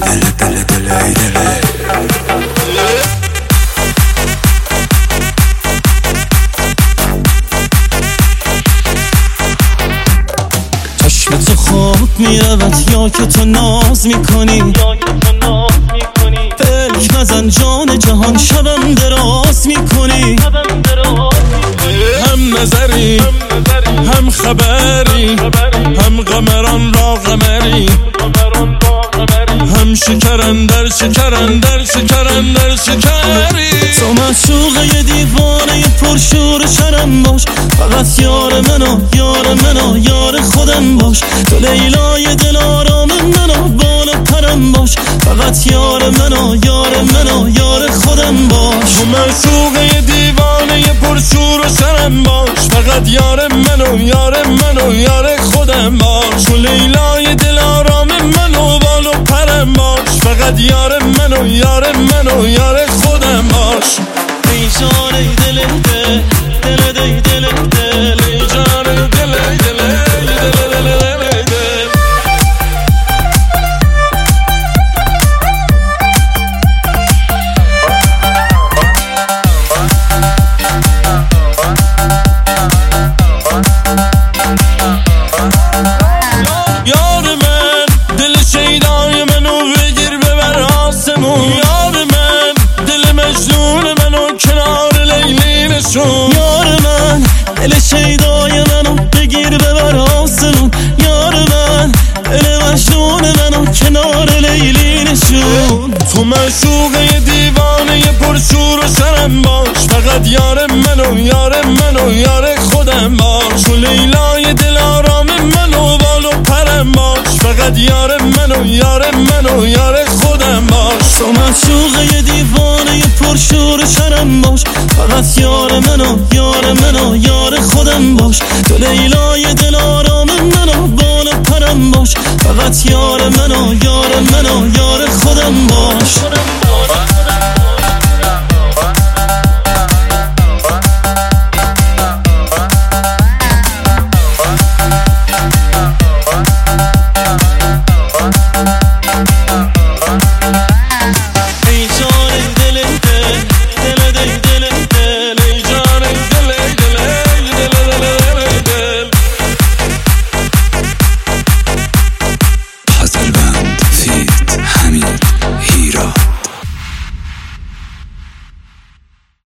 چشم تو خواب میرود یا که تو ناز میکنی، فکر نزن جان جهان شبم دراز میکنی. هم نظری هم خبری، هم قمران را قمری، هم شکرن در شکرن در شکرن در شکری. تو معشوقه یه دیوانه پرشور شرم باش، فقط یار منو یار منو یار خودم باش. تو لیلای دل آرام منو بال و پرم باش، فقط یار منو یار منو یار خودم باش. تو معشوقه یه دیوانه پرشور شرم باش، فقط یار منو یار منو یار خودم باش. تو لیلای دل آرام منو بال و پرم باش، فقط یار منو یار منو یار خودم باش. ای جان ای دل دل دل دل دل دل، ای جان ای دل ای دل ای دل دل دل دل. یار من دل شیدای منو بگیر ببر آسمون، یار من دل مجنون منو کنار لیلی نشون. یار من دل شیدای منو بگیر ببر آسمون، یار من دل مجنون منو کنار لیلی نشون. تو معشوقه دیوانه پرشور و شرم باش، فقط یار منو یار منو یار خودم باش. تو لیلای دل آرام منو بال و پرم باش، فقط یار منو یار منو یار خودم باش. تو معشوقه دیوانه پرشور و شرم باش، فقط یار منو یار منو یار خودم باش. تو لیلای دل آرام منو بال و پرم باش، فقط یار منو یار منو یار خودم باش.